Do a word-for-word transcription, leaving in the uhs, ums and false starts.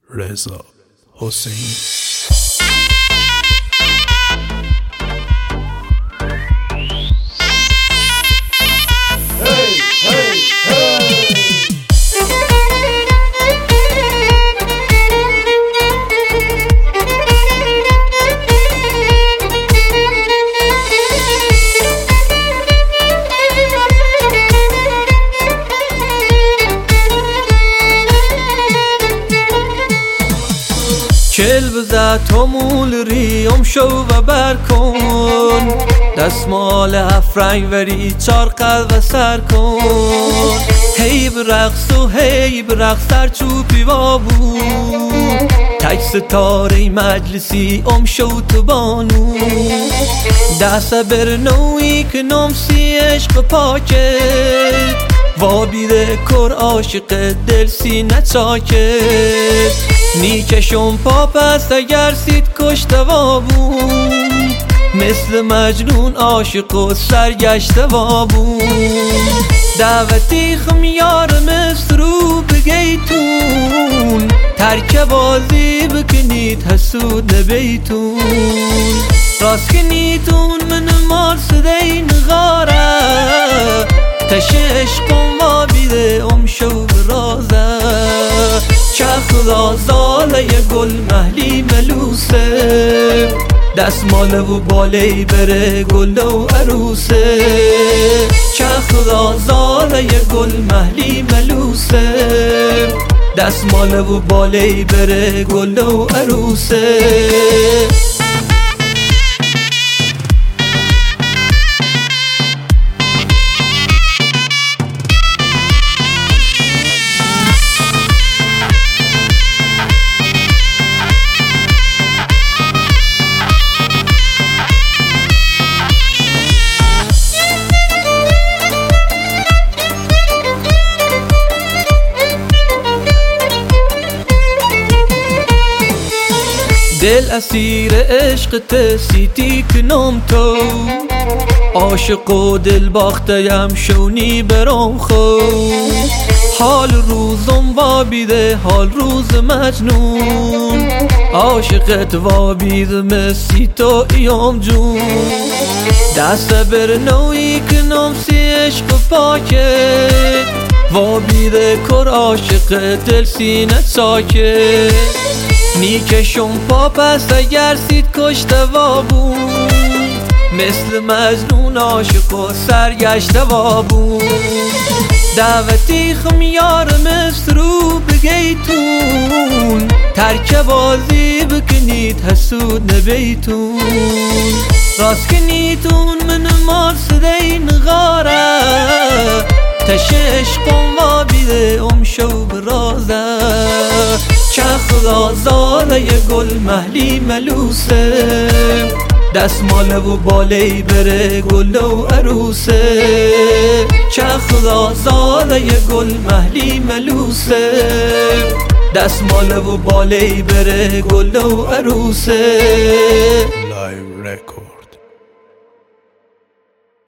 رضا حسینی. چل بزد تو مول ریم شو و برکن، دستمال هفت رنگ وری چار قلب سر کن. هی برقص و هی برقص در چوبی وابو، تک ستاره مجلسی ام شو تو بانو. دست بر نوی که نمسی عشق پاکت، وابیده کر عاشق دل سینه چاکت. نیکشون پا پست اگر سید کشته وابون، مثل مجنون عاشق و سرگشته وابون. دعوتی خمیار مصر رو بگیتون، ترک بازی بکنید حسود نبیتون. راست کنیتون من مال سدین غاره، تش عشقم وابیده ام شو برازه. چه خدا زاله گل محلی ملوسه، دستماله و بالی بره گل و عروسه. چه خدا زاله گل محلی ملوسه، دستماله و بالی بره گل و عروسه. دل اسیر عشق تسیتی کنم تو، عاشق و دل باختیم شونی برام خو. حال روزم وابیده حال روز مجنون، عاشقت وابیده مسی تو ایام جون. دست بر نوی کنم سی عشق پاکت، وابیده کر عاشق دل سینه ساکت. نیکشون پا پست اگر سید کشته وابون، مثل مجنون عاشق و سرگشته وابون. دعوتی خمیار مصر رو بگیتون، ترک بازی بکنید حسود نبیتون. راست کنیتون من مال سدین غاره، تش عشقم وابیده ام شو برازه. چه خدا زاله گل محلی ملوسه، دستماله و بالی بره گل و عروسه. چه خدا زاله گل محلی ملوسه، دستماله و بالی بره گل و عروسه.